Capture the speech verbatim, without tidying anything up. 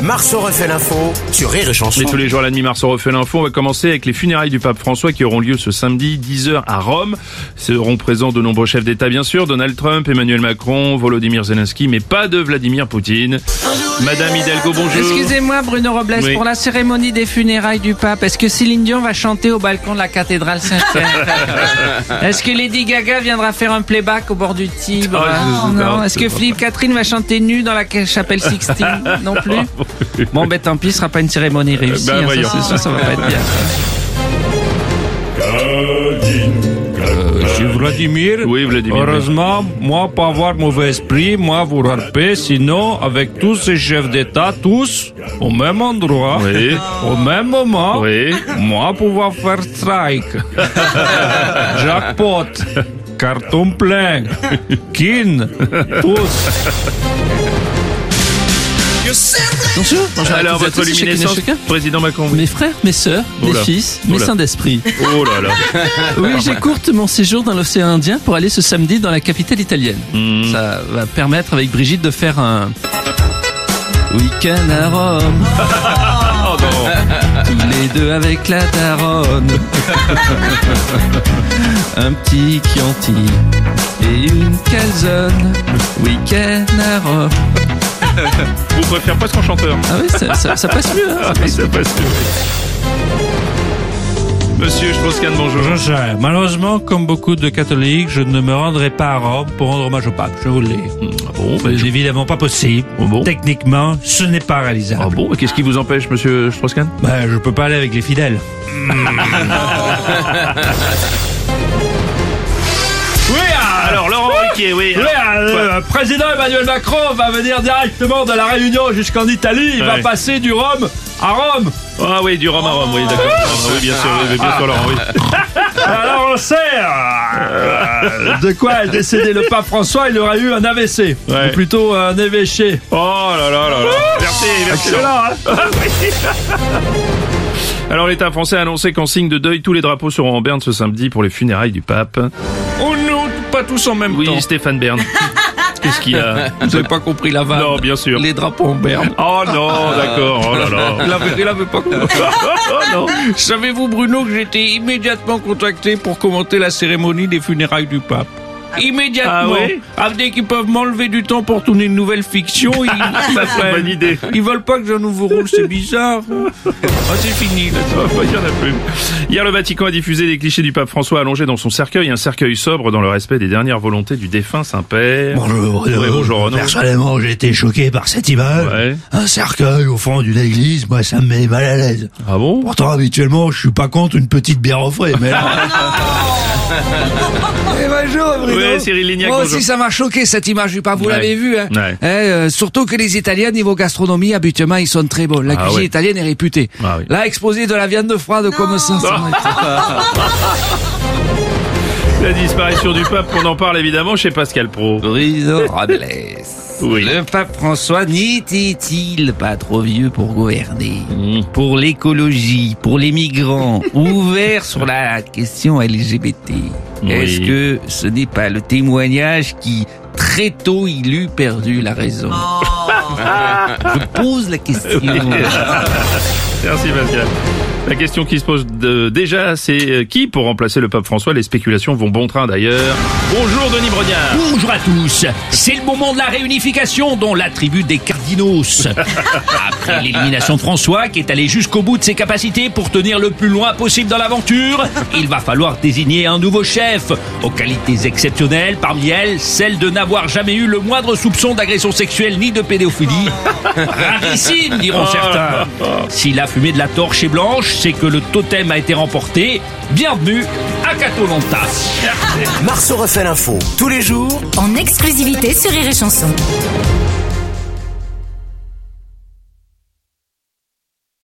Marceau refait l'info sur Rire et Chanson. Mais tous les jours à la demi, Marceau refait l'info. On va commencer avec les funérailles du pape François qui auront lieu ce samedi, dix heures à Rome. Seront présents de nombreux chefs d'État, bien sûr. Donald Trump, Emmanuel Macron, Volodymyr Zelensky, mais pas de Vladimir Poutine. Madame Hidalgo, bonjour. Excusez-moi, Bruno Robles, Oui. pour la cérémonie des funérailles du pape, est-ce que Céline Dion va chanter au balcon de la cathédrale Saint-Pierre? Est-ce que Lady Gaga viendra faire un playback au bord du Tibre? Oh, je sais Non. pas, Est-ce je que sais Philippe Catherine va chanter nu dans la chapelle Sixtine? Non plus. Bon, ben tant pis, ce sera pas une cérémonie réussie. Ben, hein, voyons. ça, c'est sûr, ça va pas être bien. Monsieur Vladimir, Oui, Vladimir. heureusement, moi, pas avoir mauvais esprit, moi, vous rappelez, sinon, avec tous ces chefs d'État, tous, au même endroit, Oui. au même moment, Oui. moi, pouvoir faire strike. Jackpot, carton plein, kin, tous. Bonjour, bonjour. Alors, votre luminescence, président Macron. Mes frères, mes sœurs, mes Oula. fils, mes Oula. saints d'esprit. Oh là là. Oui, j'écourte mon séjour dans l'océan Indien pour aller ce samedi dans la capitale italienne. Mmh. Ça va permettre avec Brigitte de faire un week-end à Rome. Oh non. Tous les deux avec la daronne. Un petit Chianti et une calzone. Week-end à Rome. Vous préférez presque en chanteur. Ah oui, ça, ça, ça passe mieux. Hein, ça Ah, passe ça passe mieux. Monsieur Strauss-Kahn, bonjour. Je sais, malheureusement, comme beaucoup de catholiques, je ne me rendrai pas à Rome pour rendre hommage au pape, je vous le dis. Ah bon, bah, C'est évidemment pas possible. Oh bon. Techniquement, ce n'est pas réalisable. Ah bon, et qu'est-ce qui vous empêche, monsieur Strauss-Kahn? Ben, je peux pas aller avec les fidèles. Oui, ah, Alors, Laurent Ruquier, oui. oui, ah, le président Emmanuel Macron va venir directement de la Réunion jusqu'en Italie. Il va Ouais. passer du Rome à Rome. Ah oui, du Rhum à Rome, oui, d'accord. Ah, oui, bien sûr, oui, bien sûr, Laurent, oui. Alors on sait euh, de quoi est décédé le pape François. Il aurait eu un A V C, Ouais. ou plutôt un évêché. Oh là là là là. Merci, merci. Excellent, hein? Alors, l'État français a annoncé qu'en signe de deuil, tous les drapeaux seront en berne ce samedi pour les funérailles du pape. Oh non, pas tous en même Oui, temps. Stéphane Bern. Qu'est-ce qu'il y a? Vous avez pas compris la vanne. Non, bien sûr. Les drapeaux en berne. Oh non, d'accord, oh là là. Il avait, il avait pas compris. Oh non. Savez-vous, Bruno, que j'ai été immédiatement contacté pour commenter la cérémonie des funérailles du pape? Immédiatement. Ah oui? Ah, dès qu'ils peuvent m'enlever du temps pour tourner une nouvelle fiction, ils, ils Ça, c'est une bonne idée. Ils veulent pas que j'ai un nouveau rôle, c'est bizarre. Ah, c'est fini, là. Ah, bah, il y en a plus. Hier, le Vatican a diffusé des clichés du pape François allongé dans son cercueil, un cercueil sobre dans le respect des dernières volontés du défunt Saint-Père. Bonjour Bruno. Oui, bonjour Renaud. Personnellement, j'ai été choqué par cette image. Ouais. Un cercueil au fond d'une église, moi ça me met mal à l'aise. Ah bon? Pourtant, habituellement, je suis pas contre une petite bière au frais, mais là... Eh, bonjour, Bruno. Ouais, Cyril Lignac, Moi bonjour. aussi, ça m'a choqué, cette image du pape. Vous Ouais. l'avez vu, hein? Ouais. Eh, euh, surtout que les Italiens, niveau gastronomie, habituellement, ils sont très bons. La Ah cuisine ouais. italienne est réputée. Ah oui. Là, exposer de la viande froide comme ça, ça m'a été- La disparition du pape, on en parle évidemment chez Pascal Pro. Bruno Robles. Oui. Le pape François n'était-il pas trop vieux pour gouverner? Mmh. Pour l'écologie, pour les migrants, ouvert sur la question L G B T. Oui. Est-ce que ce n'est pas le témoignage qui, très tôt, il eut perdu la raison? Je pose la question. Merci Pascal. La question qui se pose de- déjà, c'est euh, qui pour remplacer le pape François? Les spéculations vont bon train d'ailleurs. Bonjour Denis Brognard. Bonjour à tous. C'est le moment de la réunification dont la tribu des Cardinos. Après l'élimination de François, qui est allé jusqu'au bout de ses capacités pour tenir le plus loin possible dans l'aventure, il va falloir désigner un nouveau chef, aux qualités exceptionnelles, parmi elles, celle de n'avoir jamais eu le moindre soupçon d'agression sexuelle ni de pédophilie. Rarissime, diront certains. Si la fumée de la torche est blanche, c'est que le totem a été remporté. Bienvenue à Catononta. Marceau refait l'info tous les jours En exclusivité sur Rire et Chanson.